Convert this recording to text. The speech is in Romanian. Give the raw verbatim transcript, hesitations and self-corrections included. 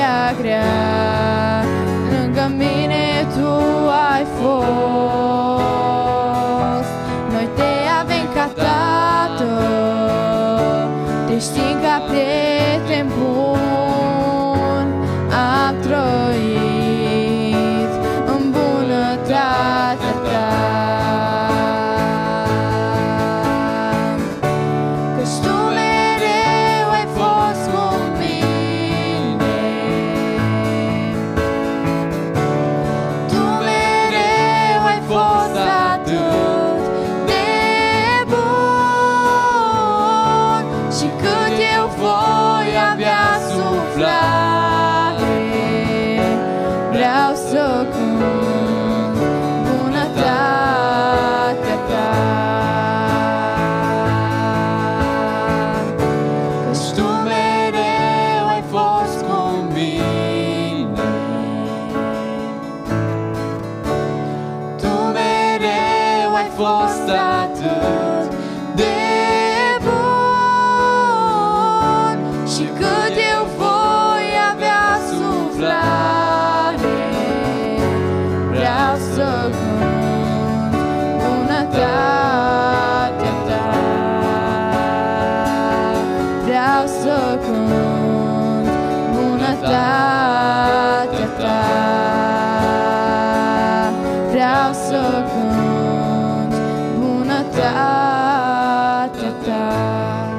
prea grea, lângă mine Tu ai fost. Noi Te avem ca Tată, Te știm ca prieten bun. Am trăit în bunătatea Ta, căci Tu mereu ai fost cu mine. Tu mereu ai fost atât de bun, și cât eu voi avea suflare, vreau să cânt bunătatea Ta. Căci Tu mereu ai fost cu mine. Tu mereu ai fost atât de bun, și cât eu voi avea suflare, vreau să cânt bunătatea Ta. Vreau să cânt bunătatea Ta. Vreau să cânt bunătatea Ta.